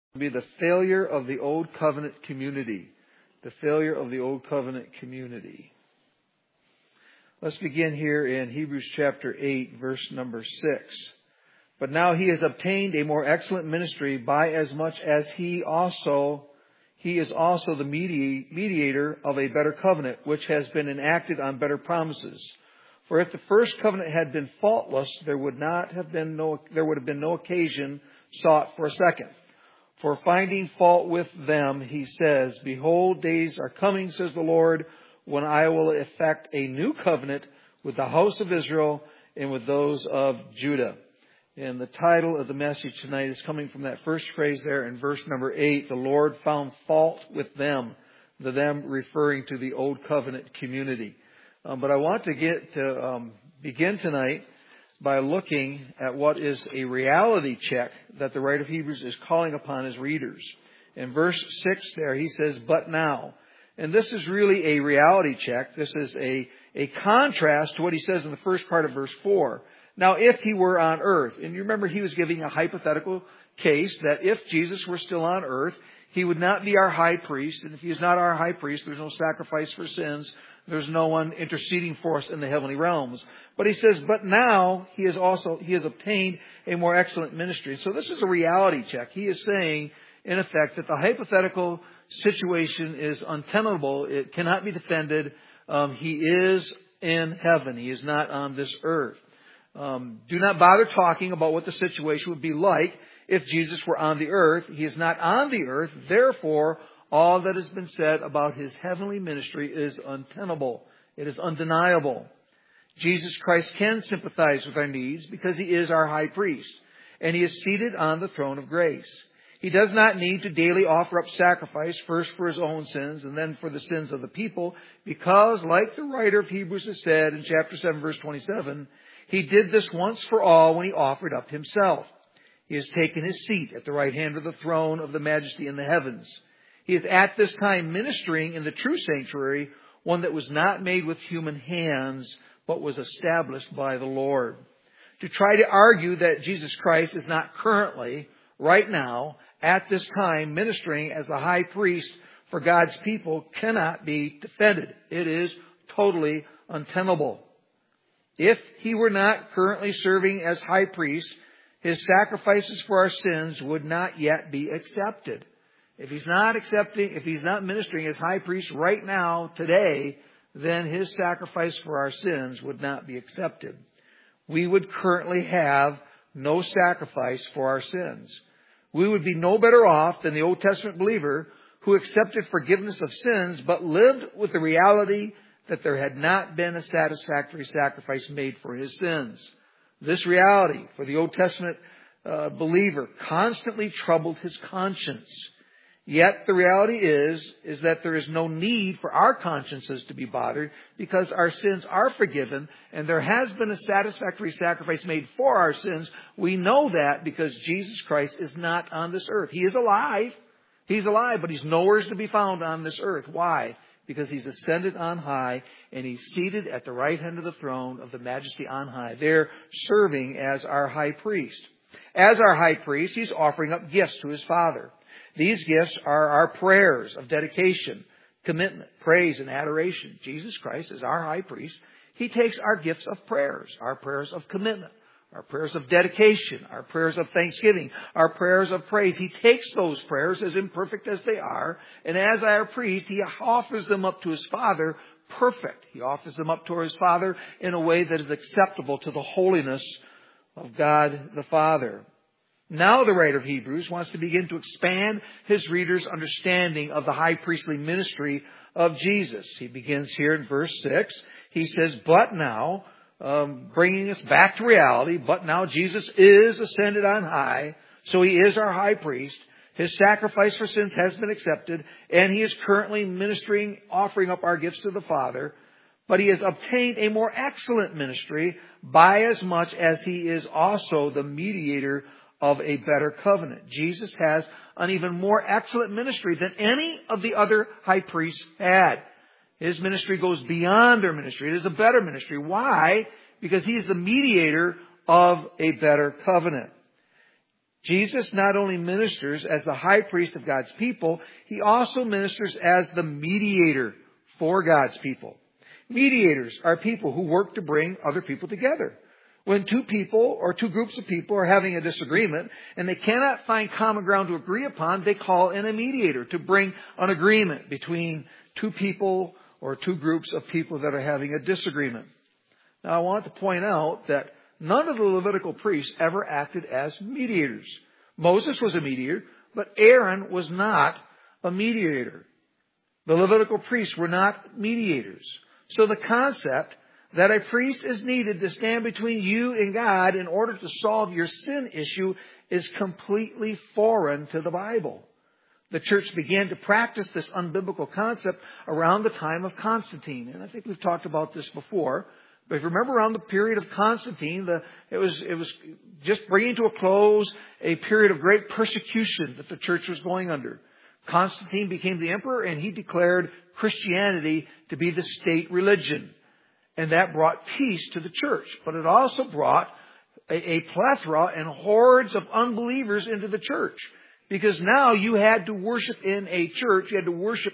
Be the failure of the Old Covenant community. The failure of the Old Covenant community. Let's begin here in Hebrews chapter 8, verse number 6. But now he has obtained a more excellent ministry by as much as he is also the mediator of a better covenant, which has been enacted on better promises. For if the first covenant had been faultless, there would have been no occasion sought for a second. For finding fault with them, he says, Behold, days are coming, says the Lord, when I will effect a new covenant with the house of Israel and with those of Judah. And the title of the message tonight is coming from that first phrase there in verse number 8. The Lord found fault with them. The them referring to the Old Covenant community. But I want to begin tonight by looking at what is a reality check that the writer of Hebrews is calling upon his readers. In verse 6 there, he says, But now. And this is really a reality check. This is a contrast to what he says in the first part of verse 4. Now, if he were on earth, and you remember he was giving a hypothetical case that if Jesus were still on earth, he would not be our high priest. And if he is not our high priest, there's no sacrifice for sins. There's no one interceding for us in the heavenly realms. But he says, but now he has obtained a more excellent ministry. So this is a reality check. He is saying, in effect, that the hypothetical situation is untenable. It cannot be defended. He is in heaven. He is not on this earth. Do not bother talking about what the situation would be like if Jesus were on the earth. He is not on the earth. Therefore, all that has been said about his heavenly ministry is untenable. It is undeniable. Jesus Christ can sympathize with our needs because he is our high priest, and he is seated on the throne of grace. He does not need to daily offer up sacrifice, first for his own sins and then for the sins of the people, because, like the writer of Hebrews has said in chapter 7, verse 27, he did this once for all when he offered up himself. He has taken his seat at the right hand of the throne of the majesty in the heavens. He is at this time ministering in the true sanctuary, one that was not made with human hands, but was established by the Lord. To try to argue that Jesus Christ is not currently, right now, at this time, ministering as the high priest for God's people cannot be defended. It is totally untenable. If he were not currently serving as high priest, his sacrifices for our sins would not yet be accepted. If he's not ministering as high priest right now, today, then his sacrifice for our sins would not be accepted. We would currently have no sacrifice for our sins. We would be no better off than the Old Testament believer who accepted forgiveness of sins, but lived with the reality that there had not been a satisfactory sacrifice made for his sins. This reality for the Old Testament believer constantly troubled his conscience. Yet the reality is that there is no need for our consciences to be bothered because our sins are forgiven and there has been a satisfactory sacrifice made for our sins. We know that because Jesus Christ is not on this earth. He is alive. He's alive, but he's nowhere to be found on this earth. Why? Because he's ascended on high and he's seated at the right hand of the throne of the majesty on high. There serving as our high priest. As our high priest, he's offering up gifts to his Father. These gifts are our prayers of dedication, commitment, praise, and adoration. Jesus Christ is our high priest. He takes our gifts of prayers, our prayers of commitment, our prayers of dedication, our prayers of thanksgiving, our prayers of praise. He takes those prayers, as imperfect as they are, and as our priest, he offers them up to his Father perfect. He offers them up to his Father in a way that is acceptable to the holiness of God the Father. Now the writer of Hebrews wants to begin to expand his readers' understanding of the high priestly ministry of Jesus. He begins here in verse 6. He says, but now, bringing us back to reality, but now Jesus is ascended on high, so he is our high priest. His sacrifice for sins has been accepted, and he is currently ministering, offering up our gifts to the Father. But he has obtained a more excellent ministry by as much as he is also the mediator of a better covenant. Jesus has an even more excellent ministry than any of the other high priests had. His ministry goes beyond their ministry. It is a better ministry. Why? Because he is the mediator of a better covenant. Jesus not only ministers as the high priest of God's people, He also ministers as the mediator for God's people. Mediators are people who work to bring other people together. When two people or two groups of people are having a disagreement and they cannot find common ground to agree upon, they call in a mediator to bring an agreement between two people or two groups of people that are having a disagreement. Now, I want to point out that none of the Levitical priests ever acted as mediators. Moses was a mediator, but Aaron was not a mediator. The Levitical priests were not mediators. So the concept that a priest is needed to stand between you and God in order to solve your sin issue is completely foreign to the Bible. The church began to practice this unbiblical concept around the time of Constantine. And I think we've talked about this before. But if you remember, around the period of Constantine, it was just bringing to a close a period of great persecution that the church was going under. Constantine became the emperor, and he declared Christianity to be the state religion. And that brought peace to the church. But it also brought a plethora and hordes of unbelievers into the church. Because now you had to worship in a church. You had to worship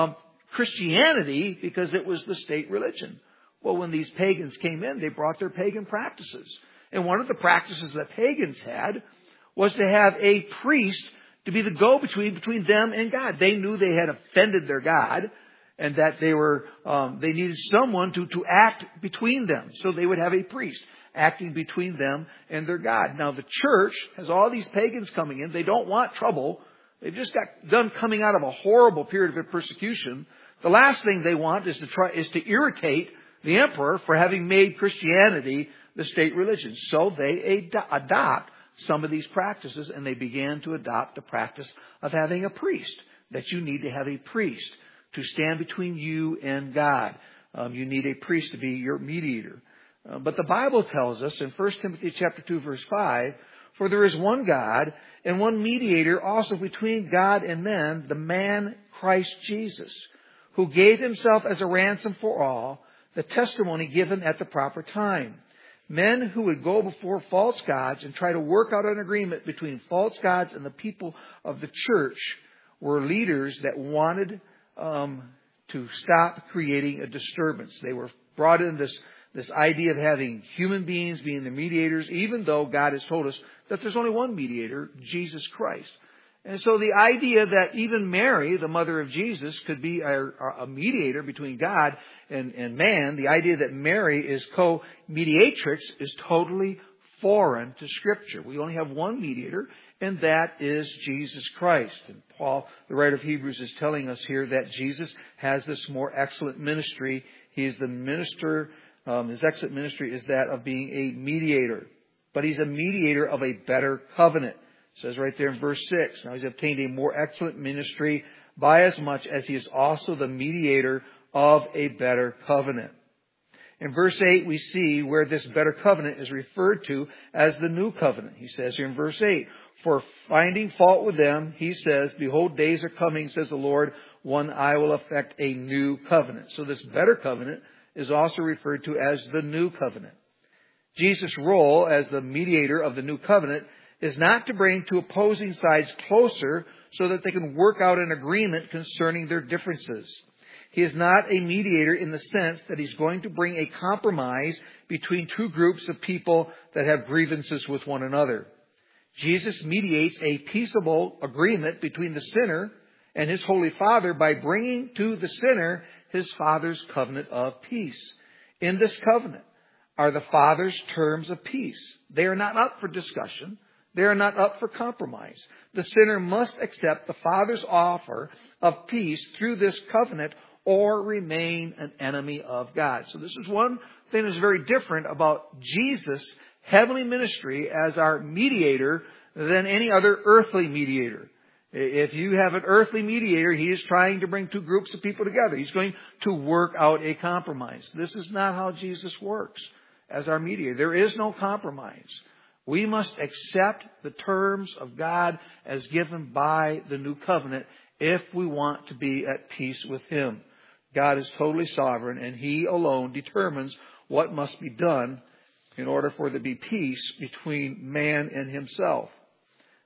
Christianity because it was the state religion. Well, when these pagans came in, they brought their pagan practices. And one of the practices that pagans had was to have a priest to be the go-between between them and God. They knew they had offended their God and that they needed someone to act between them. So they would have a priest acting between them and their God. Now, the church has all these pagans coming in. They don't want trouble. They've just got done coming out of a horrible period of persecution. The last thing they want is to irritate the emperor for having made Christianity the state religion. So they adopt some of these practices, and they began to adopt the practice of having a priest, that you need to have a priest to stand between you and God. You need a priest to be your mediator. But the Bible tells us in 1 Timothy chapter 2, verse 5, for there is one God and one mediator also between God and men, the man Christ Jesus, who gave himself as a ransom for all, the testimony given at the proper time. Men who would go before false gods and try to work out an agreement between false gods and the people of the church were leaders that wanted to stop creating a disturbance. They were brought in this idea of having human beings being the mediators, even though God has told us that there's only one mediator, Jesus Christ. And so the idea that even Mary, the mother of Jesus, could be a mediator between God and man, the idea that Mary is co-mediatrix is totally foreign to Scripture. We only have one mediator, and that is Jesus Christ. And Paul, the writer of Hebrews, is telling us here that Jesus has this more excellent ministry. He is the minister, his excellent ministry is that of being a mediator. But he's a mediator of a better covenant. It says right there in verse 6, now he's obtained a more excellent ministry by as much as he is also the mediator of a better covenant. In verse 8, we see where this better covenant is referred to as the new covenant. He says here in verse 8, for finding fault with them, he says, behold, days are coming, says the Lord, when I will effect a new covenant. So this better covenant is also referred to as the new covenant. Jesus' role as the mediator of the new covenant is not to bring two opposing sides closer so that they can work out an agreement concerning their differences. He is not a mediator in the sense that he's going to bring a compromise between two groups of people that have grievances with one another. Jesus mediates a peaceable agreement between the sinner and his Holy Father by bringing to the sinner his Father's covenant of peace. In this covenant are the Father's terms of peace. They are not up for discussion. They are not up for compromise. The sinner must accept the Father's offer of peace through this covenant or remain an enemy of God. So this is one thing that's very different about Jesus' heavenly ministry as our mediator than any other earthly mediator. If you have an earthly mediator, he is trying to bring two groups of people together. He's going to work out a compromise. This is not how Jesus works as our mediator. There is no compromise. We must accept the terms of God as given by the new covenant if we want to be at peace with Him. God is totally sovereign, and He alone determines what must be done in order for there to be peace between man and himself.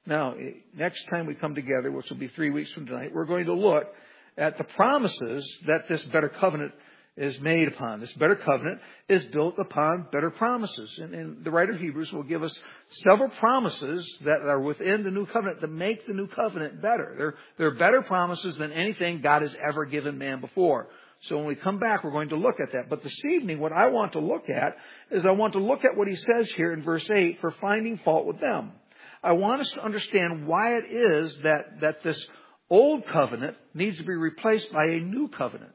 Now, next time we come together, which will be 3 weeks from tonight, we're going to look at the promises that this better covenant is made upon. This better covenant is built upon better promises. And the writer of Hebrews will give us several promises that are within the new covenant that make the new covenant better. They're better promises than anything God has ever given man before. So when we come back, we're going to look at that. But this evening, what I want to look at is I want to look at what he says here in verse 8 for finding fault with them. I want us to understand why it is that this old covenant needs to be replaced by a new covenant.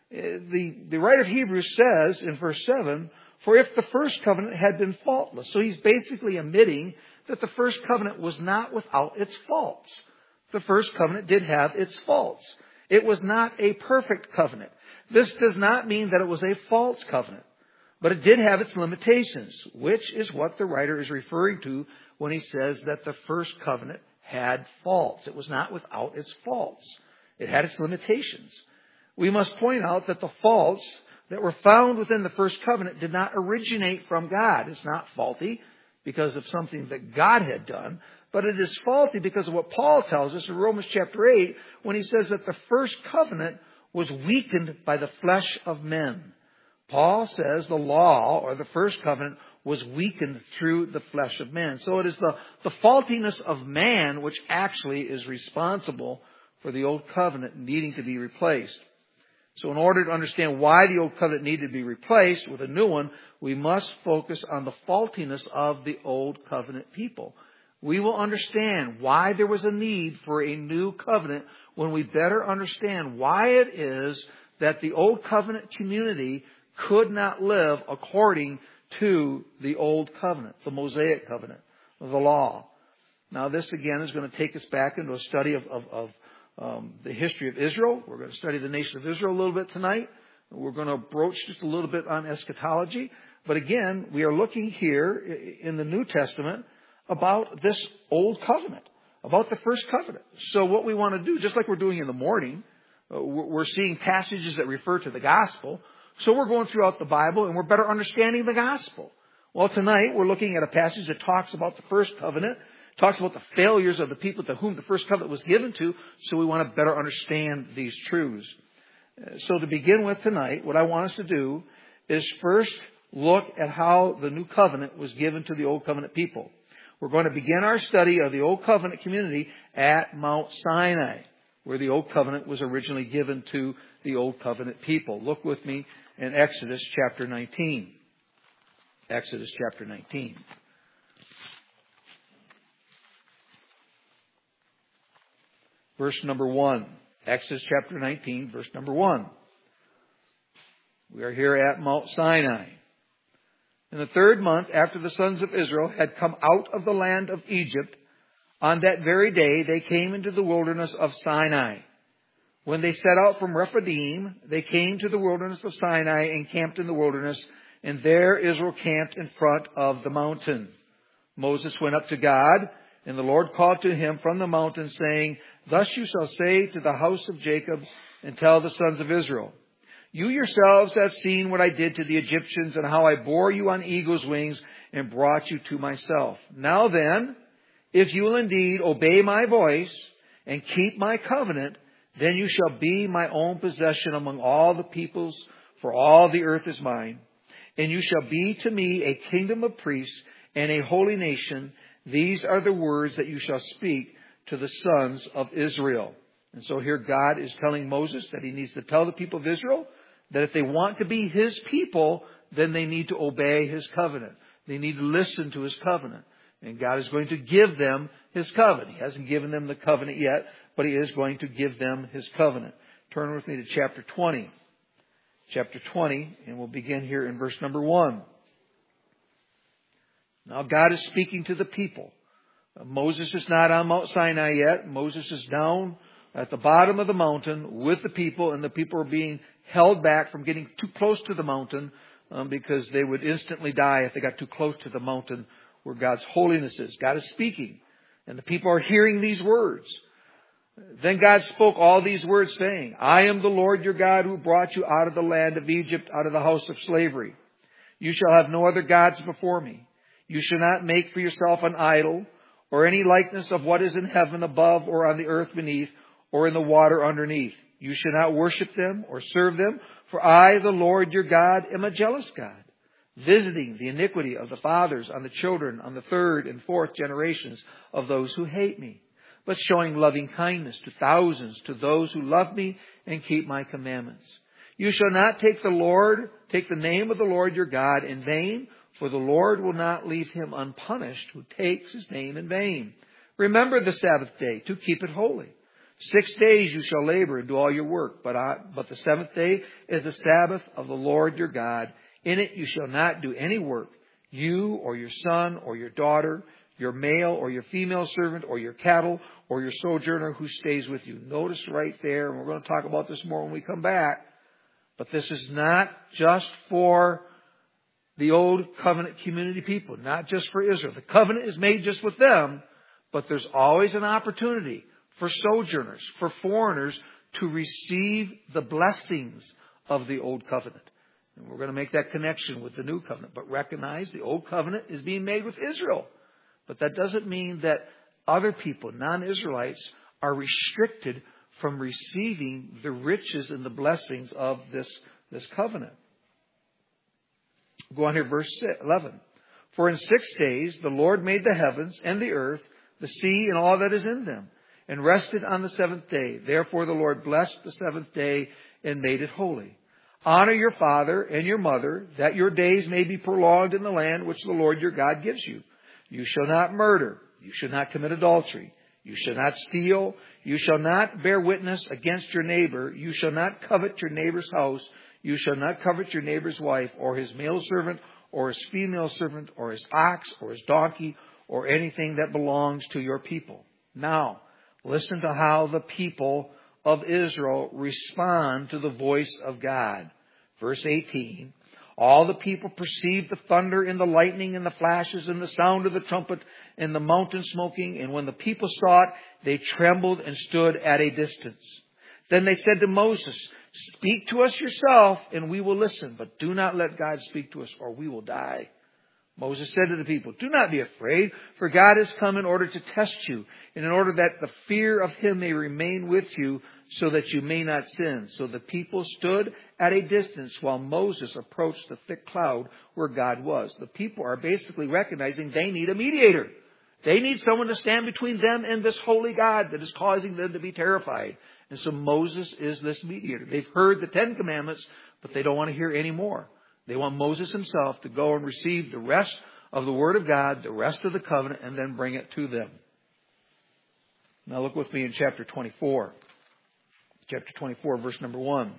The writer of Hebrews says in verse 7, for if the first covenant had been faultless. So he's basically admitting that the first covenant was not without its faults. The first covenant did have its faults. It was not a perfect covenant. This does not mean that it was a false covenant, but it did have its limitations, which is what the writer is referring to when he says that the first covenant had faults. It was not without its faults. It had its limitations. We must point out that the faults that were found within the first covenant did not originate from God. It's not faulty because of something that God had done, but it is faulty because of what Paul tells us in Romans chapter 8 when he says that the first covenant was weakened by the flesh of men. Paul says the law, or the first covenant, was weakened through the flesh of men. So it is the faultiness of man which actually is responsible for the old covenant needing to be replaced. So in order to understand why the old covenant needed to be replaced with a new one, we must focus on the faultiness of the old covenant people. We will understand why there was a need for a new covenant when we better understand why it is that the old covenant community could not live according to the old covenant, the Mosaic covenant, of the law. Now this again is going to take us back into a study of the history of Israel. We're going to study the nation of Israel a little bit tonight. We're going to broach just a little bit on eschatology. But again, we are looking here in the New Testament about this old covenant, about the first covenant. So what we want to do, just like we're doing in the morning, we're seeing passages that refer to the gospel. So we're going throughout the Bible and we're better understanding the gospel. Well, tonight we're looking at a passage that talks about the first covenant, talks about the failures of the people to whom the first covenant was given to. So we want to better understand these truths. So to begin with tonight, what I want us to do is first look at how the new covenant was given to the old covenant people. We're going to begin our study of the Old Covenant community at Mount Sinai, where the Old Covenant was originally given to the Old Covenant people. Look with me in Exodus chapter 19. Exodus chapter 19. Verse number 1. Exodus chapter 19, verse number 1. We are here at Mount Sinai. In the 3rd month, after the sons of Israel had come out of the land of Egypt, on that very day they came into the wilderness of Sinai. When they set out from Rephidim, they came to the wilderness of Sinai and camped in the wilderness, and there Israel camped in front of the mountain. Moses went up to God, and the Lord called to him from the mountain, saying, Thus you shall say to the house of Jacob, and tell the sons of Israel, You yourselves have seen what I did to the Egyptians, and how I bore you on eagle's wings and brought you to myself. Now then, if you will indeed obey my voice and keep my covenant, then you shall be my own possession among all the peoples, for all the earth is mine. And you shall be to me a kingdom of priests and a holy nation. These are the words that you shall speak to the sons of Israel. And so here God is telling Moses that he needs to tell the people of Israel that if they want to be his people, then they need to obey his covenant. They need to listen to his covenant. And God is going to give them his covenant. He hasn't given them the covenant yet, but he is going to give them his covenant. Turn with me to chapter 20. Chapter 20, and we'll begin here in verse number 1. Now God is speaking to the people. Moses is not on Mount Sinai yet. Moses is down at the bottom of the mountain with the people, and the people are being held back from getting too close to the mountain because they would instantly die if they got too close to the mountain where God's holiness is. God is speaking, and the people are hearing these words. Then God spoke all these words, saying, I am the Lord your God who brought you out of the land of Egypt, out of the house of slavery. You shall have no other gods before me. You shall not make for yourself an idol or any likeness of what is in heaven above or on the earth beneath or in the water underneath. You shall not worship them or serve them, for I, the Lord your God, am a jealous God, visiting the iniquity of the fathers on the children, on the third and fourth generations of those who hate me, but showing loving kindness to thousands, to those who love me and keep my commandments. You shall not take the name of the Lord your God in vain, for the Lord will not leave him unpunished who takes his name in vain. Remember the Sabbath day to keep it holy. 6 days you shall labor and do all your work, but the seventh day is the Sabbath of the Lord your God. In it you shall not do any work, you or your son or your daughter, your male or your female servant or your cattle or your sojourner who stays with you. Notice right there, and we're going to talk about this more when we come back, but this is not just for the old covenant community people, not just for Israel. The covenant is made just with them, but there's always an opportunity for sojourners, for foreigners to receive the blessings of the old covenant. And we're going to make that connection with the new covenant, but recognize the old covenant is being made with Israel. But that doesn't mean that other people, non-Israelites, are restricted from receiving the riches and the blessings of this covenant. Go on here, verse 11. For in 6 days the Lord made the heavens and the earth, the sea and all that is in them, and rested on the seventh day. Therefore the Lord blessed the seventh day and made it holy. Honor your father and your mother, that your days may be prolonged in the land which the Lord your God gives you. You shall not murder. You shall not commit adultery. You shall not steal. You shall not bear witness against your neighbor. You shall not covet your neighbor's house. You shall not covet your neighbor's wife, or his male servant, or his female servant, or his ox, or his donkey, or anything that belongs to your people. Now, listen to how the people of Israel respond to the voice of God. Verse 18. All the people perceived the thunder and the lightning and the flashes and the sound of the trumpet and the mountain smoking. And when the people saw it, they trembled and stood at a distance. Then they said to Moses, speak to us yourself and we will listen, but do not let God speak to us or we will die. Moses said to the people, do not be afraid, for God has come in order to test you, and in order that the fear of him may remain with you, so that you may not sin. So the people stood at a distance while Moses approached the thick cloud where God was. The people are basically recognizing they need a mediator. They need someone to stand between them and this holy God that is causing them to be terrified. And so Moses is this mediator. They've heard the 10 Commandments, but they don't want to hear any more. They want Moses himself to go and receive the rest of the Word of God, the rest of the covenant, and then bring it to them. Now look with me in chapter 24. Chapter 24, verse number 1.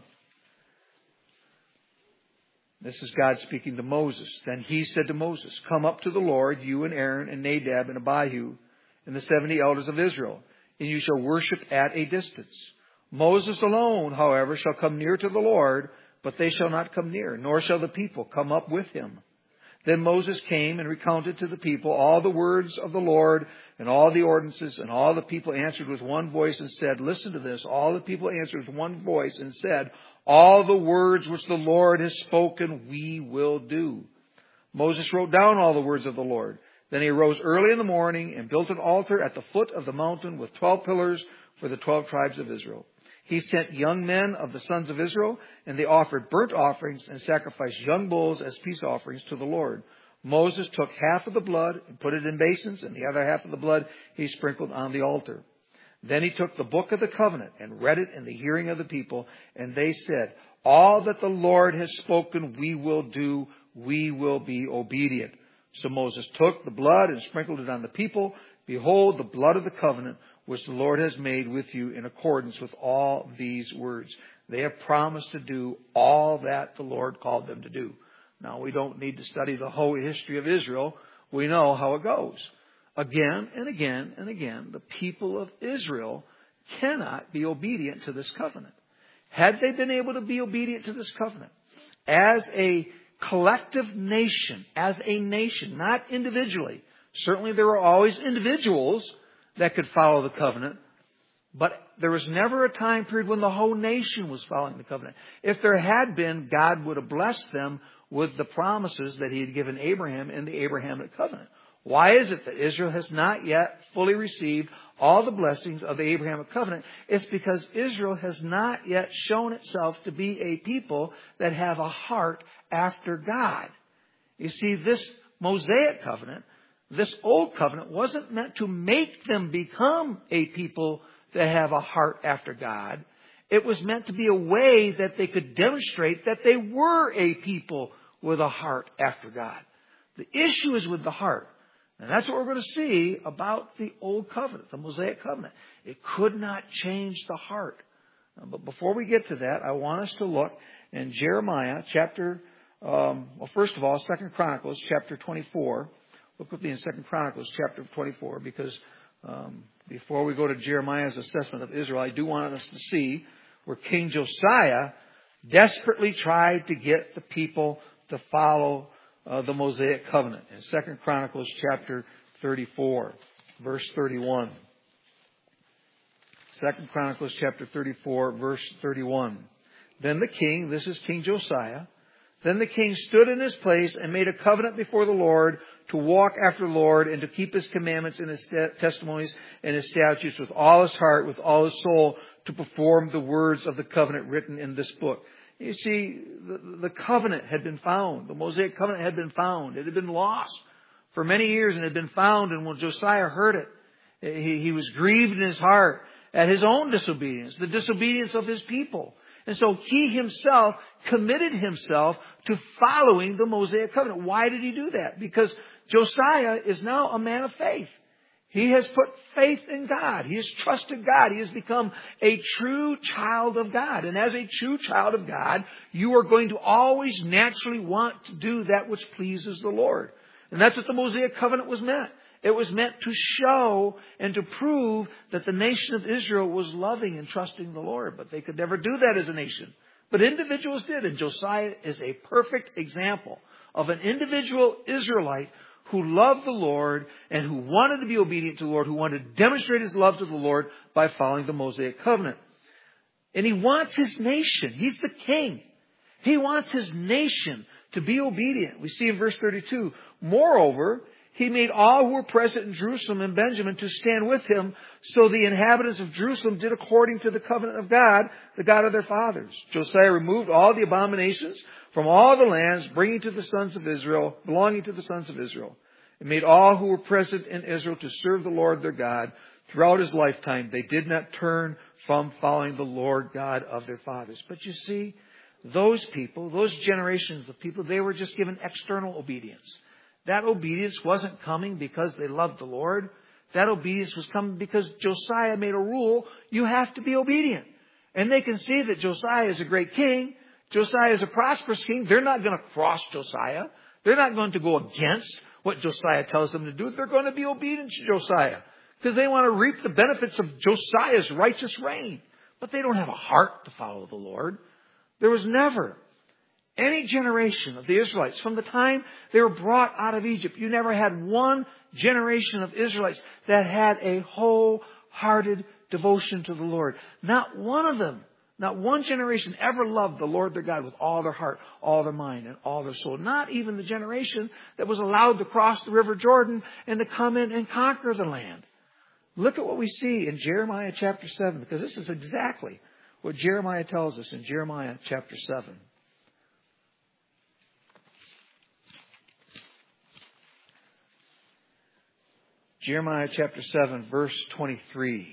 This is God speaking to Moses. Then he said to Moses, come up to the Lord, you and Aaron and Nadab and Abihu and the 70 elders of Israel, and you shall worship at a distance. Moses alone, however, shall come near to the Lord, but they shall not come near, nor shall the people come up with him. Then Moses came and recounted to the people all the words of the Lord and all the ordinances, and all the people answered with one voice and said, listen to this. All the people answered with one voice and said, all the words which the Lord has spoken, we will do. Moses wrote down all the words of the Lord. Then he arose early in the morning and built an altar at the foot of the mountain with 12 pillars for the 12 tribes of Israel. He sent young men of the sons of Israel, and they offered burnt offerings and sacrificed young bulls as peace offerings to the Lord. Moses took half of the blood and put it in basins, and the other half of the blood he sprinkled on the altar. Then he took the book of the covenant and read it in the hearing of the people, and they said, all that the Lord has spoken we will do, we will be obedient. So Moses took the blood and sprinkled it on the people. Behold, the blood of the covenant which the Lord has made with you in accordance with all these words. They have promised to do all that the Lord called them to do. Now, we don't need to study the whole history of Israel. We know how it goes. Again and again and again, the people of Israel cannot be obedient to this covenant. Had they been able to be obedient to this covenant as a collective nation, not individually. Certainly there were always individuals that could follow the covenant, but there was never a time period when the whole nation was following the covenant. If there had been, God would have blessed them with the promises that he had given Abraham in the Abrahamic covenant. Why is it that Israel has not yet fully received all the blessings of the Abrahamic covenant? It's because Israel has not yet shown itself to be a people that have a heart after God. You see, this Mosaic covenant, this old covenant, wasn't meant to make them become a people that have a heart after God. It was meant to be a way that they could demonstrate that they were a people with a heart after God. The issue is with the heart. And that's what we're going to see about the old covenant, the Mosaic covenant. It could not change the heart. But before we get to that, I want us to look in Jeremiah chapter, first of all, 2 Chronicles chapter 24. Look with me in 2 Chronicles chapter 24, because before we go to Jeremiah's assessment of Israel, I do want us to see where King Josiah desperately tried to get the people to follow the Mosaic covenant. In 2 Chronicles chapter 34, verse 31. 2 Chronicles chapter 34, verse 31. Then the king, this is King Josiah, then the king stood in his place and made a covenant before the Lord to walk after the Lord and to keep his commandments and his testimonies and his statutes with all his heart, with all his soul, to perform the words of the covenant written in this book. You see, the covenant had been found. The Mosaic covenant had been found. It had been lost for many years and had been found. And when Josiah heard it, he was grieved in his heart at his own disobedience, the disobedience of his people. And so he himself committed himself to following the Mosaic covenant. Why did he do that? Because Josiah is now a man of faith. He has put faith in God. He has trusted God. He has become a true child of God. And as a true child of God, you are going to always naturally want to do that which pleases the Lord. And that's what the Mosaic covenant was meant. It was meant to show and to prove that the nation of Israel was loving and trusting the Lord. But they could never do that as a nation. But individuals did. And Josiah is a perfect example of an individual Israelite who loved the Lord and who wanted to be obedient to the Lord, who wanted to demonstrate his love to the Lord by following the Mosaic covenant. And he wants his nation. He's the king. He wants his nation to be obedient. We see in verse 32, moreover, he made all who were present in Jerusalem and Benjamin to stand with him. So the inhabitants of Jerusalem did according to the covenant of God, the God of their fathers. Josiah removed all the abominations from all the lands belonging to the sons of Israel, and made all who were present in Israel to serve the Lord their God. Throughout his lifetime, they did not turn from following the Lord God of their fathers. But you see, those people, those generations of people, they were just given external obedience. That obedience wasn't coming because they loved the Lord. That obedience was coming because Josiah made a rule, you have to be obedient. And they can see that Josiah is a great king. Josiah is a prosperous king. They're not going to cross Josiah. They're not going to go against what Josiah tells them to do. They're going to be obedient to Josiah because they want to reap the benefits of Josiah's righteous reign. But they don't have a heart to follow the Lord. There was never any generation of the Israelites from the time they were brought out of Egypt. You never had one generation of Israelites that had a wholehearted devotion to the Lord. Not one of them, not one generation ever loved the Lord their God with all their heart, all their mind, and all their soul. Not even the generation that was allowed to cross the River Jordan and to come in and conquer the land. Look at what we see in Jeremiah chapter 7, because this is exactly what Jeremiah tells us in Jeremiah chapter 7. Jeremiah chapter 7, verse 23.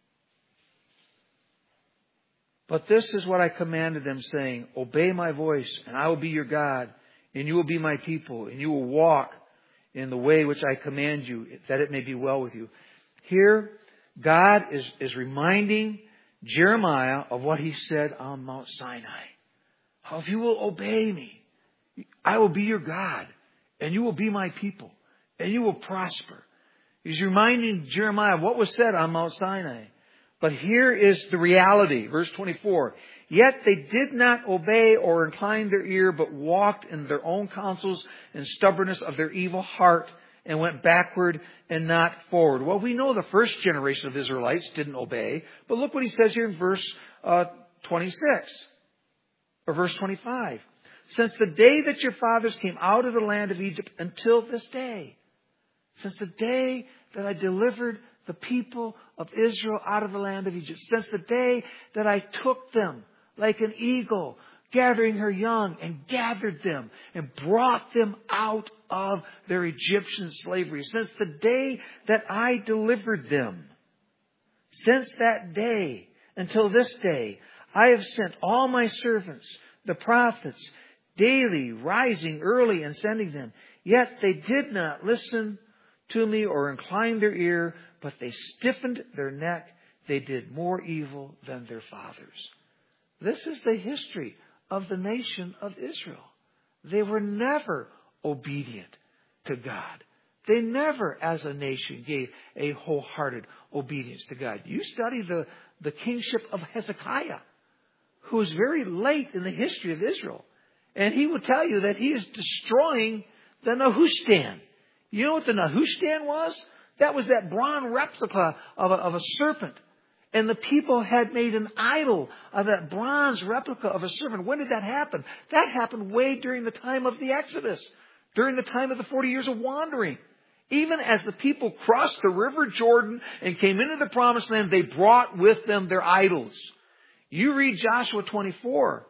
But this is what I commanded them, saying, obey my voice, and I will be your God, and you will be my people, and you will walk in the way which I command you, that it may be well with you. Here, God is reminding Jeremiah of what he said on Mount Sinai. How if you will obey me, I will be your God, and you will be my people, and you will prosper. He's reminding Jeremiah of what was said on Mount Sinai. But here is the reality. Verse 24. Yet they did not obey or incline their ear, but walked in their own counsels and stubbornness of their evil heart, and went backward and not forward. Well, we know the first generation of Israelites didn't obey. But look what he says here in verse 26. Or verse 25. Since the day that your fathers came out of the land of Egypt until this day. Since the day that I delivered the people of Israel out of the land of Egypt. Since the day that I took them like an eagle, gathering her young, and gathered them and brought them out of their Egyptian slavery. Since the day that I delivered them. Since that day until this day, I have sent all my servants, the prophets, daily rising early and sending them. Yet they did not listen to me or incline their ear, but they stiffened their neck. They did more evil than their fathers. This is the history of the nation of Israel. They were never obedient to God. They never, as a nation, gave a wholehearted obedience to God. You study the kingship of Hezekiah, who is very late in the history of Israel. And he will tell you that he is destroying the Nehushtan. You know what the Nehushtan was? That was that bronze replica of a serpent. And the people had made an idol of that bronze replica of a serpent. When did that happen? That happened way during the time of the Exodus, during the time of the 40 years of wandering. Even as the people crossed the river Jordan and came into the promised land, they brought with them their idols. You read Joshua 24,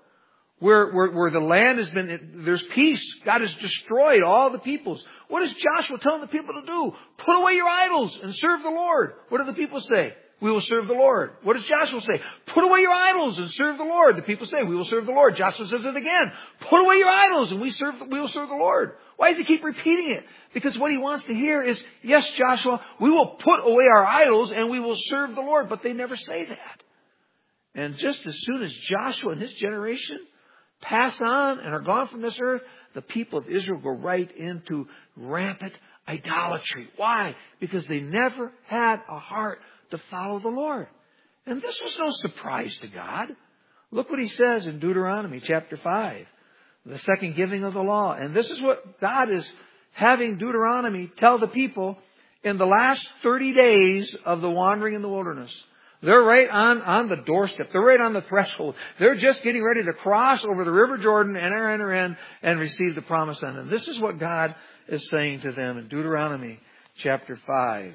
where the land has been, there's peace. God has destroyed all the peoples. What is Joshua telling the people to do? Put away your idols and serve the Lord. What do the people say? We will serve the Lord. What does Joshua say? Put away your idols and serve the Lord. The people say, we will serve the Lord. Joshua says it again. Put away your idols and we will serve the Lord. Why does he keep repeating it? Because what he wants to hear is, yes, Joshua, we will put away our idols and we will serve the Lord. But they never say that. And just as soon as Joshua and his generation pass on and are gone from this earth, the people of Israel go right into rampant idolatry. Why? Because they never had a heart to follow the Lord. And this was no surprise to God. Look what he says in Deuteronomy chapter 5, the second giving of the law. And this is what God is having Deuteronomy tell the people in the last 30 days of the wandering in the wilderness. They're right on the doorstep. They're right on the threshold. They're just getting ready to cross over the river Jordan and enter in and receive the promised land. And this is what God is saying to them in Deuteronomy chapter 5.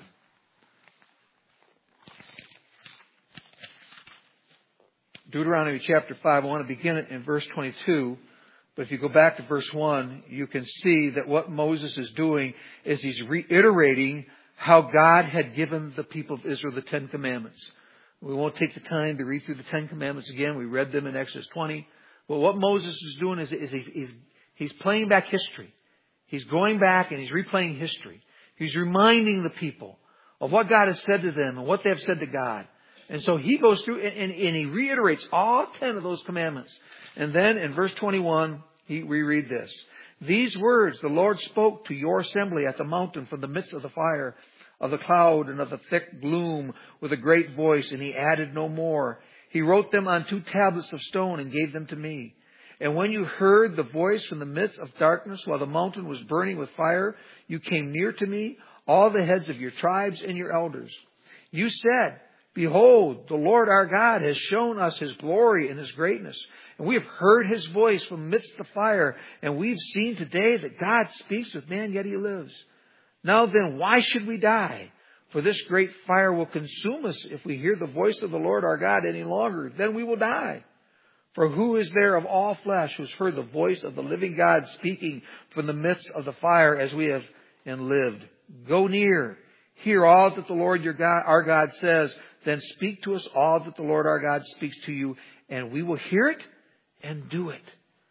Deuteronomy chapter 5, I want to begin it in verse 22. But if you go back to verse 1, you can see that what Moses is doing is he's reiterating how God had given the people of Israel the Ten Commandments. We won't take the time to read through the Ten Commandments again. We read them in Exodus 20. But what Moses is doing is he's playing back history. He's going back and he's replaying history. He's reminding the people of what God has said to them and what they have said to God. And so he goes through and he reiterates all 10 of those commandments. And then in verse 21, we read this. These words the Lord spoke to your assembly at the mountain from the midst of the fire, of the cloud and of the thick gloom with a great voice. And he added no more. He wrote them on 2 tablets of stone and gave them to me. And when you heard the voice from the midst of darkness while the mountain was burning with fire, you came near to me, all the heads of your tribes and your elders. You said, behold, the Lord our God has shown us His glory and His greatness. And we have heard His voice from amidst the fire. And we've seen today that God speaks with man, yet He lives. Now then, why should we die? For this great fire will consume us if we hear the voice of the Lord our God any longer. Then we will die. For who is there of all flesh who has heard the voice of the living God speaking from the midst of the fire as we have and lived? Go near. Hear all that the Lord your God, our God says. Then speak to us all that the Lord our God speaks to you, and we will hear it and do it.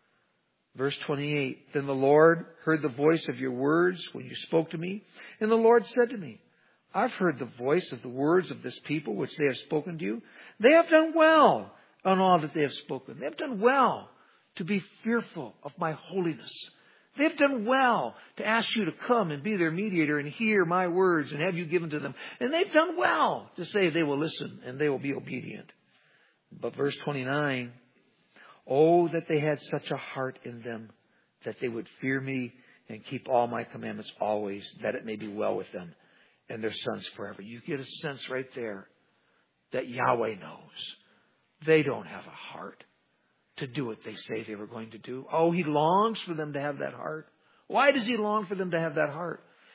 Verse 28, then the Lord heard the voice of your words when you spoke to me. And the Lord said to me, I've heard the voice of the words of this people which they have spoken to you. They have done well on all that they have spoken. They have done well to be fearful of my holiness. They've done well to ask you to come and be their mediator and hear my words and have you given to them. And they've done well to say they will listen and they will be obedient. But verse 29, oh, that they had such a heart in them that they would fear me and keep all my commandments always, that it may be well with them and their sons forever. You get a sense right there that Yahweh knows they don't have a heart to do what they say they were going to do. Oh, He longs for them to have that heart. Why does He long for them to have that heart?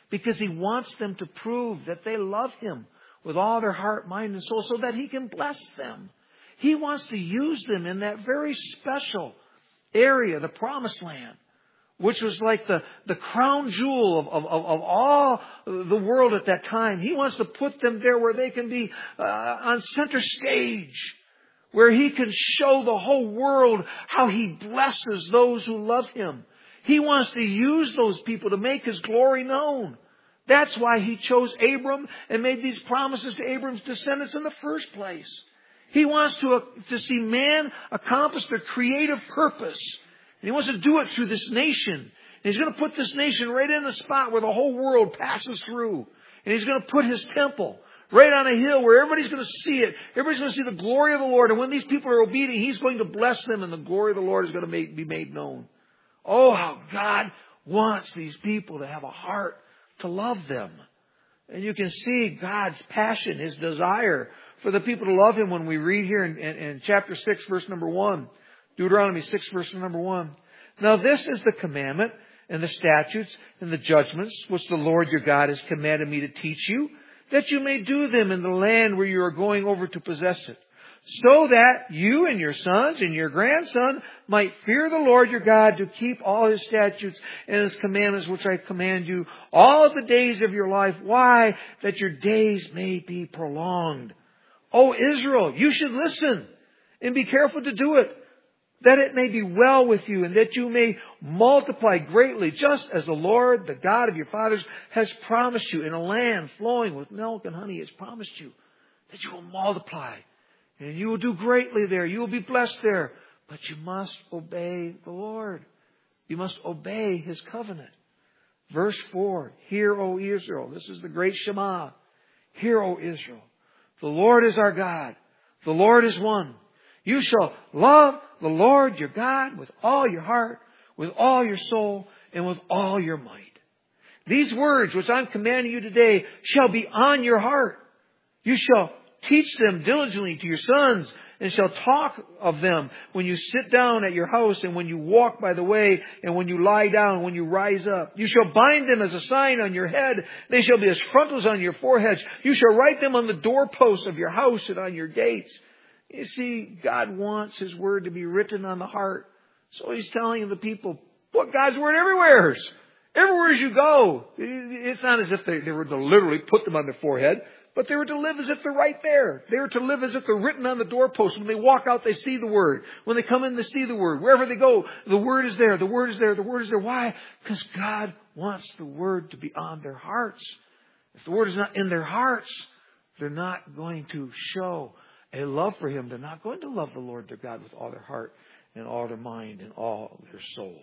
because He wants them to prove that they love Him with all their heart, mind, and soul so that He can bless them. He wants to use them in that very special area, the Promised Land, which was like the crown jewel of all the world at that time. He wants to put them there where they can be on center stage, where He can show the whole world how He blesses those who love Him. He wants to use those people to make His glory known. That's why He chose Abram and made these promises to Abram's descendants in the first place. He wants to see man accomplish their creative purpose. And He wants to do it through this nation. And He's going to put this nation right in the spot where the whole world passes through. And He's going to put His temple right on a hill where everybody's going to see it. Everybody's going to see the glory of the Lord. And when these people are obedient, He's going to bless them and the glory of the Lord is going to be made known. Oh, how God wants these people to have a heart to love them. And you can see God's passion, His desire for the people to love Him when we read here in chapter 6, verse number 1. Deuteronomy 6, verse number 1. Now this is the commandment and the statutes and the judgments which the Lord your God has commanded me to teach you, that you may do them in the land where you are going over to possess it, so that you and your sons and your grandson might fear the Lord your God to keep all His statutes and His commandments which I command you all the days of your life. Why? That your days may be prolonged. O Israel, you should listen and be careful to do it, that it may be well with you and that you may multiply greatly, just as the Lord, the God of your fathers, has promised you in a land flowing with milk and honey. He has promised you that you will multiply and you will do greatly there. You will be blessed there. But you must obey the Lord. You must obey His covenant. Verse 4, Hear, O Israel. This is the great Shema. Hear, O Israel. The Lord is our God. The Lord is one. You shall love the Lord your God with all your heart, with all your soul, and with all your might. These words which I'm commanding you today shall be on your heart. You shall teach them diligently to your sons, and shall talk of them when you sit down at your house, and when you walk by the way, and when you lie down, when you rise up. You shall bind them as a sign on your head. They shall be as frontals on your foreheads. You shall write them on the doorposts of your house and on your gates. You see, God wants His word to be written on the heart. So He's telling the people, put God's word everywhere. Everywhere you go. It's not as if they were to literally put them on their forehead, but they were to live as if they're right there. They were to live as if they're written on the doorpost. When they walk out, they see the word. When they come in, they see the word. Wherever they go, the word is there. The word is there. The word is there. Why? Because God wants the word to be on their hearts. If the word is not in their hearts, they're not going to show a love for Him. They're not going to love the Lord their God with all their heart and all their mind and all their soul.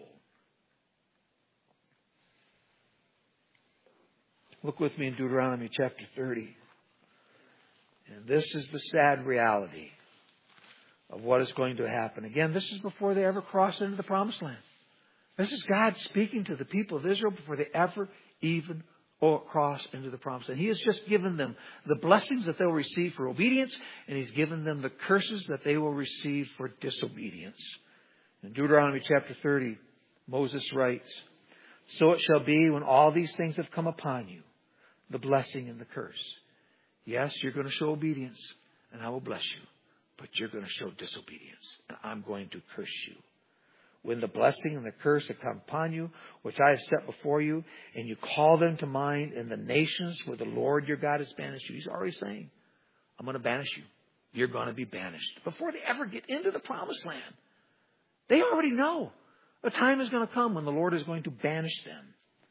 Look with me in Deuteronomy chapter 30. And this is the sad reality of what is going to happen. Again, this is before they ever cross into the Promised Land. This is God speaking to the people of Israel before they ever even cross into the Promised Land. He has just given them the blessings that they'll receive for obedience, and He's given them the curses that they will receive for disobedience. In Deuteronomy chapter 30, Moses writes, So it shall be when all these things have come upon you, the blessing and the curse. Yes, you're going to show obedience, and I will bless you. But you're going to show disobedience, and I'm going to curse you. When the blessing and the curse have come upon you, which I have set before you, and you call them to mind in the nations where the Lord your God has banished you. He's already saying, I'm going to banish you. You're going to be banished. Before they ever get into the Promised Land, they already know a time is going to come when the Lord is going to banish them.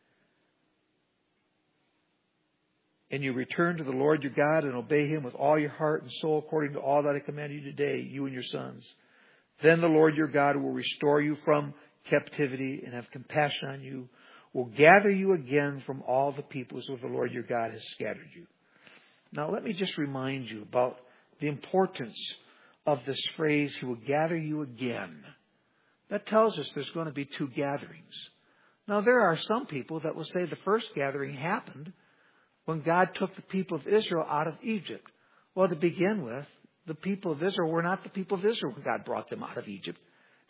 And you return to the Lord your God and obey Him with all your heart and soul according to all that I command you today, you and your sons. Then the Lord your God will restore you from captivity and have compassion on you, will gather you again from all the peoples where the Lord your God has scattered you. Now let me just remind you about the importance of this phrase, He will gather you again. That tells us there's going to be two gatherings. Now there are some people that will say the first gathering happened when God took the people of Israel out of Egypt. Well, to begin with, the people of Israel were not the people of Israel when God brought them out of Egypt.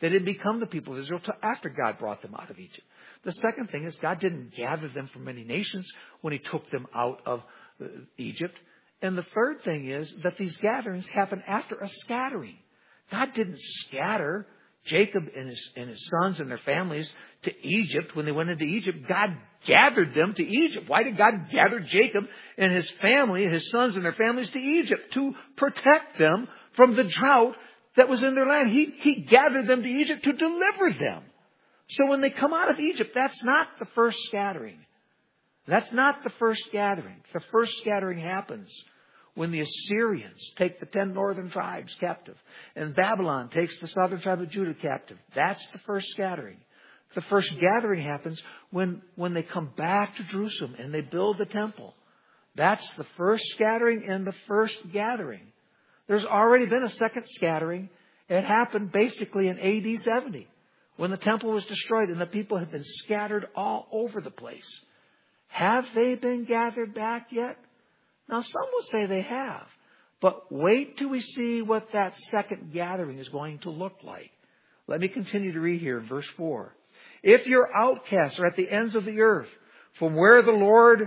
They didn't become the people of Israel until after God brought them out of Egypt. The second thing is God didn't gather them from many nations when He took them out of Egypt. And the third thing is that these gatherings happen after a scattering. God didn't scatter Jacob and his sons and their families to Egypt when they went into Egypt. God gathered them to Egypt. Why did God gather Jacob and his family, his sons and their families to Egypt? To protect them from the drought that was in their land. He gathered them to Egypt to deliver them. So when they come out of Egypt, that's not the first scattering. That's not the first gathering. The first scattering happens when the Assyrians take the 10 northern tribes captive and Babylon takes the southern tribe of Judah captive. That's the first scattering. The first gathering happens when they come back to Jerusalem and they build the temple. That's the first scattering and the first gathering. There's already been a second scattering. It happened basically in AD 70 when the temple was destroyed and the people had been scattered all over the place. Have they been gathered back yet? Now, some will say they have. But wait till we see what that second gathering is going to look like. Let me continue to read here in verse 4. If your outcasts are at the ends of the earth, from there the Lord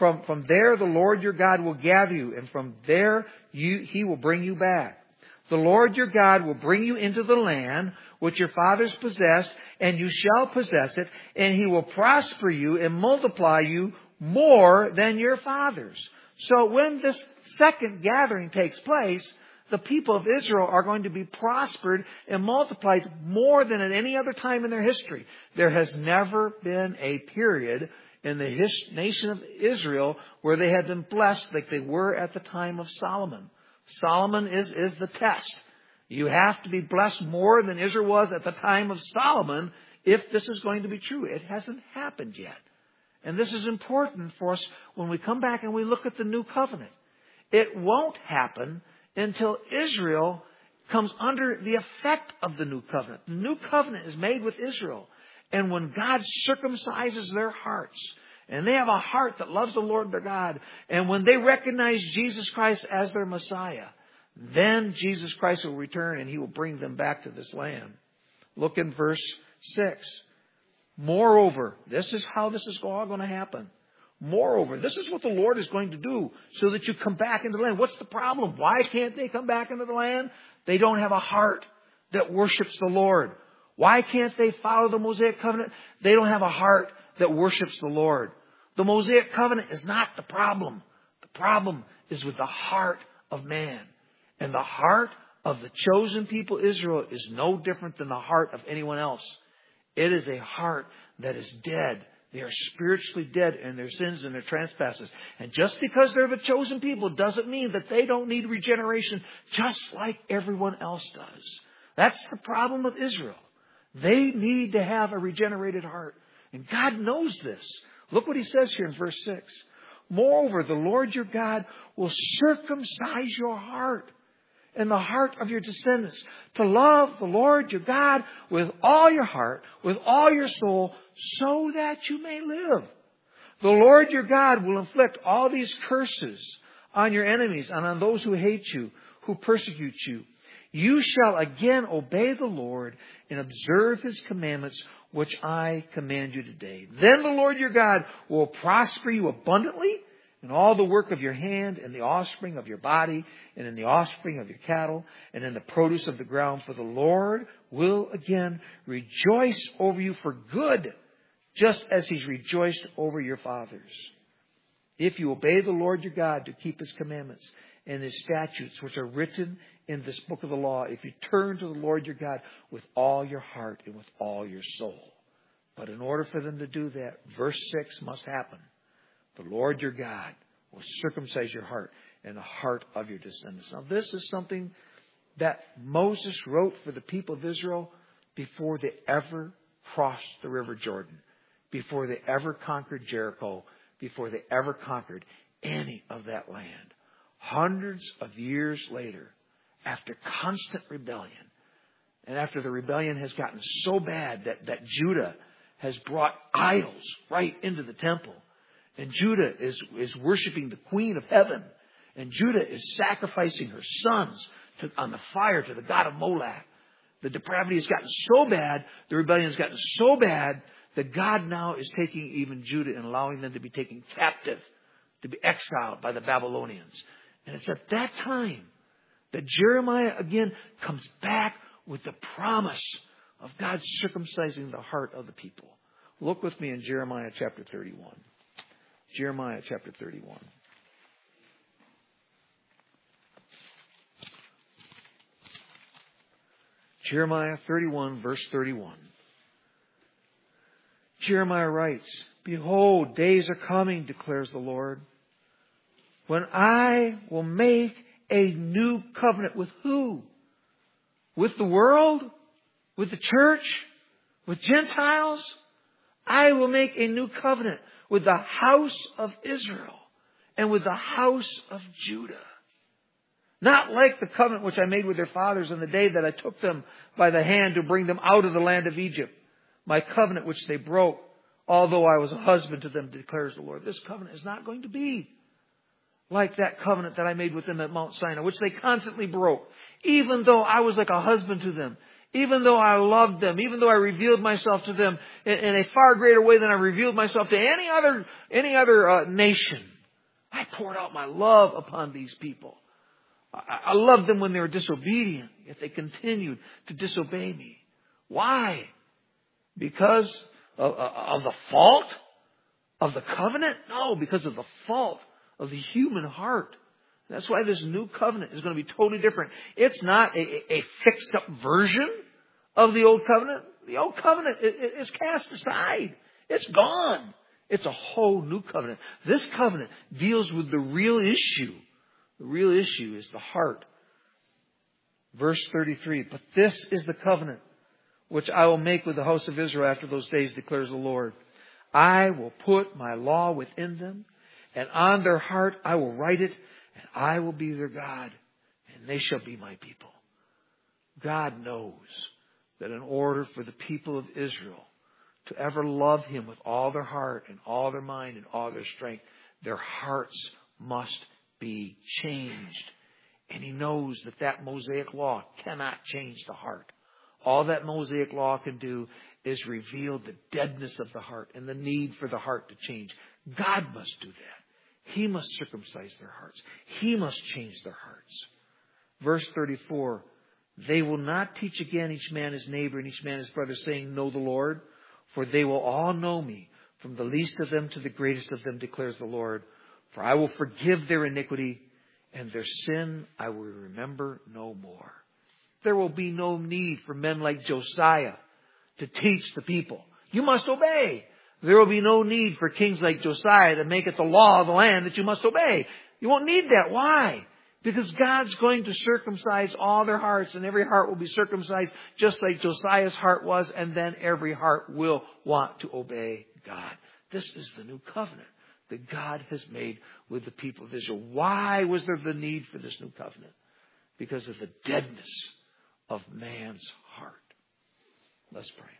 your God will gather you, and from there He will bring you back. The Lord your God will bring you into the land which your fathers possessed, and you shall possess it, and He will prosper you and multiply you more than your fathers. So when this second gathering takes place, the people of Israel are going to be prospered and multiplied more than at any other time in their history. There has never been a period in the nation of Israel where they had been blessed like they were at the time of Solomon. Solomon is the test. You have to be blessed more than Israel was at the time of Solomon if this is going to be true. It hasn't happened yet. And this is important for us when we come back and we look at the new covenant. It won't happen until Israel comes under the effect of the new covenant. The new covenant is made with Israel. And when God circumcises their hearts, and they have a heart that loves the Lord their God, and when they recognize Jesus Christ as their Messiah, then Jesus Christ will return and He will bring them back to this land. Look in verse 6. Moreover, this is how this is all going to happen. Moreover, this is what the Lord is going to do so that you come back into the land. What's the problem? Why can't they come back into the land? They don't have a heart that worships the Lord. Why can't they follow the Mosaic covenant? They don't have a heart that worships the Lord. The Mosaic covenant is not the problem. The problem is with the heart of man. And the heart of the chosen people Israel is no different than the heart of anyone else. It is a heart that is dead. They are spiritually dead in their sins and their trespasses. And just because they're the chosen people doesn't mean that they don't need regeneration just like everyone else does. That's the problem with Israel. They need to have a regenerated heart. And God knows this. Look what He says here in verse 6. Moreover, the Lord your God will circumcise your heart and the heart of your descendants to love the Lord your God with all your heart, with all your soul, so that you may live. The Lord your God will inflict all these curses on your enemies and on those who hate you, who persecute you. You shall again obey the Lord and observe His commandments, which I command you today. Then the Lord your God will prosper you abundantly in all the work of your hand, in the offspring of your body, and in the offspring of your cattle, and in the produce of the ground. For the Lord will again rejoice over you for good, just as He's rejoiced over your fathers. If you obey the Lord your God to keep His commandments and His statutes, which are written in this book of the law, if you turn to the Lord your God with all your heart and with all your soul. But in order for them to do that, verse 6 must happen. The Lord your God will circumcise your heart and the heart of your descendants. Now, this is something that Moses wrote for the people of Israel before they ever crossed the River Jordan, before they ever conquered Jericho, before they ever conquered any of that land. Hundreds of years later, after constant rebellion, and after the rebellion has gotten so bad that Judah has brought idols right into the temple, and Judah is worshiping the Queen of Heaven, and Judah is sacrificing her sons on the fire to the god of Molech. The depravity has gotten so bad, the rebellion has gotten so bad, that God now is taking even Judah and allowing them to be taken captive, to be exiled by the Babylonians. And it's at that time that Jeremiah again comes back with the promise of God circumcising the heart of the people. Look with me in Jeremiah chapter 31. Jeremiah chapter 31. Jeremiah 31, verse 31. Jeremiah writes, "Behold, days are coming, declares the Lord, when I will make a new covenant." With who? With the world? With the church? With Gentiles? I will make a new covenant with the house of Israel and with the house of Judah. Not like the covenant which I made with their fathers in the day that I took them by the hand to bring them out of the land of Egypt. My covenant which they broke, although I was a husband to them, declares the Lord. This covenant is not going to be like that covenant that I made with them at Mount Sinai, which they constantly broke. Even though I was like a husband to them, even though I loved them, even though I revealed myself to them in a far greater way than I revealed myself to any other nation, I poured out my love upon these people. I loved them when they were disobedient, yet they continued to disobey me. Why? Because of the fault of the covenant? No, because of the fault of the human heart. That's why this new covenant is going to be totally different. It's not a fixed up version of the old covenant. The old covenant is cast aside. It's gone. It's a whole new covenant. This covenant deals with the real issue. The real issue is the heart. Verse 33, "But this is the covenant which I will make with the house of Israel after those days, declares the Lord. I will put my law within them, and on their heart I will write it, and I will be their God, and they shall be my people." God knows that in order for the people of Israel to ever love Him with all their heart and all their mind and all their strength, their hearts must be changed. And He knows that Mosaic law cannot change the heart. All that Mosaic law can do is reveal the deadness of the heart and the need for the heart to change. God must do that. He must circumcise their hearts. He must change their hearts. Verse 34, "They will not teach again each man his neighbor and each man his brother, saying, Know the Lord, for they will all know me, from the least of them to the greatest of them, declares the Lord. For I will forgive their iniquity, and their sin I will remember no more." There will be no need for men like Josiah to teach the people, "You must obey." There will be no need for kings like Josiah to make it the law of the land that you must obey. You won't need that. Why? Because God's going to circumcise all their hearts, and every heart will be circumcised just like Josiah's heart was, and then every heart will want to obey God. This is the new covenant that God has made with the people of Israel. Why was there the need for this new covenant? Because of the deadness of man's heart. Let's pray.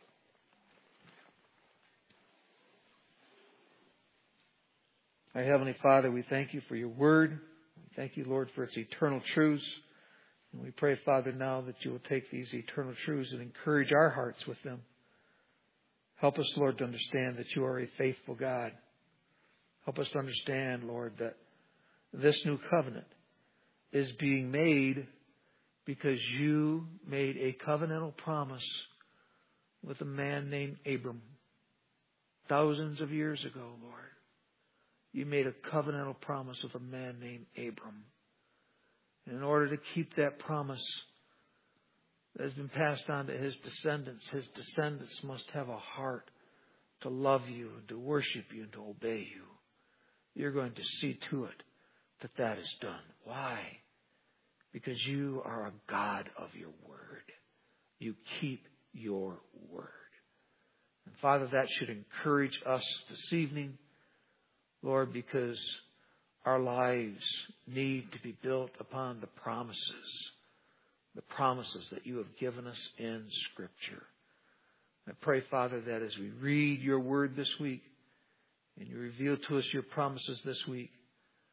Our Heavenly Father, we thank You for Your word. We thank You, Lord, for its eternal truths. And we pray, Father, now that You will take these eternal truths and encourage our hearts with them. Help us, Lord, to understand that You are a faithful God. Help us to understand, Lord, that this new covenant is being made because You made a covenantal promise with a man named Abram. Thousands of years ago, Lord, You made a covenantal promise with a man named Abram. And in order to keep that promise that has been passed on to his descendants must have a heart to love You and to worship You and to obey You. You're going to see to it that that is done. Why? Because You are a God of Your word. You keep Your word. And Father, that should encourage us this evening, Lord, because our lives need to be built upon the promises that You have given us in Scripture. I pray, Father, that as we read Your word this week, and You reveal to us Your promises this week,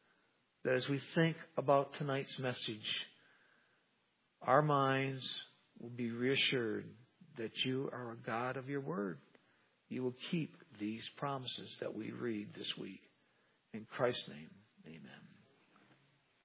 that as we think about tonight's message, our minds will be reassured that you are a God of your word. You will keep these promises that we read this week. In Christ's name, amen.